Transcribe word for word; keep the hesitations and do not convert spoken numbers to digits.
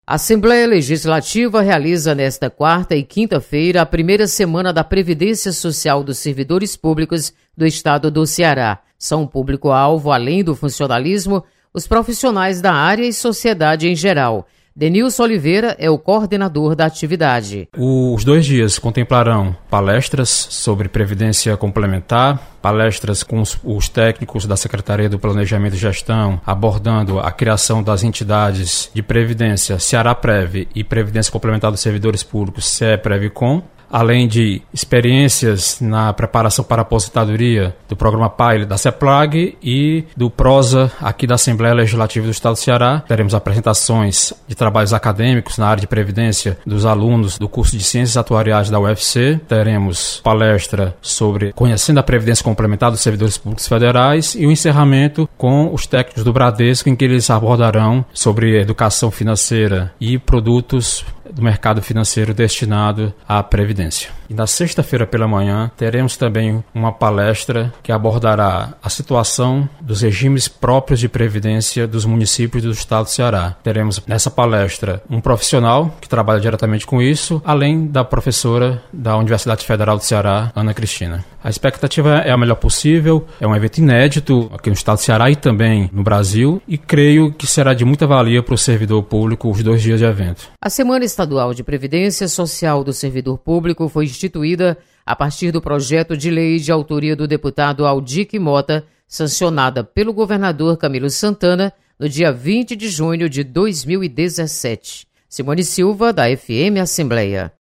A Assembleia Legislativa realiza nesta quarta e quinta-feira a primeira semana da Previdência Social dos Servidores Públicos do Estado do Ceará. São público-alvo, além do funcionalismo, os profissionais da área e sociedade em geral. Denilson Oliveira é o coordenador da atividade. Os dois dias contemplarão palestras sobre previdência complementar, palestras com os, os técnicos da Secretaria do Planejamento e Gestão, abordando a criação das entidades de previdência Ceará-Prev e Previdência Complementar dos Servidores Públicos, CEPREVCOM, além de experiências na preparação para a aposentadoria do programa P A I L da CEPLAG e do PROSA aqui da Assembleia Legislativa do Estado do Ceará. Teremos apresentações de trabalhos acadêmicos na área de previdência dos alunos do curso de Ciências Atuariais da U F C. Teremos palestra sobre conhecendo a previdência complementar dos servidores públicos federais e o encerramento com os técnicos do Bradesco, em que eles abordarão sobre educação financeira e produtos do mercado financeiro destinado à previdência. E na sexta-feira pela manhã teremos também uma palestra que abordará a situação dos regimes próprios de previdência dos municípios do estado do Ceará. Teremos nessa palestra um profissional que trabalha diretamente com isso, além da professora da Universidade Federal do Ceará, Ana Cristina. A expectativa é a melhor possível, é um evento inédito aqui no estado do Ceará e também no Brasil, e creio que será de muita valia para o servidor público os dois dias de evento. A Semana Estadual de Previdência Social do Servidor Público foi instituída a partir do projeto de lei de autoria do deputado Aldique Mota, sancionada pelo governador Camilo Santana no dia vinte de junho de dois mil e dezessete. Simone Silva, da F M Assembleia.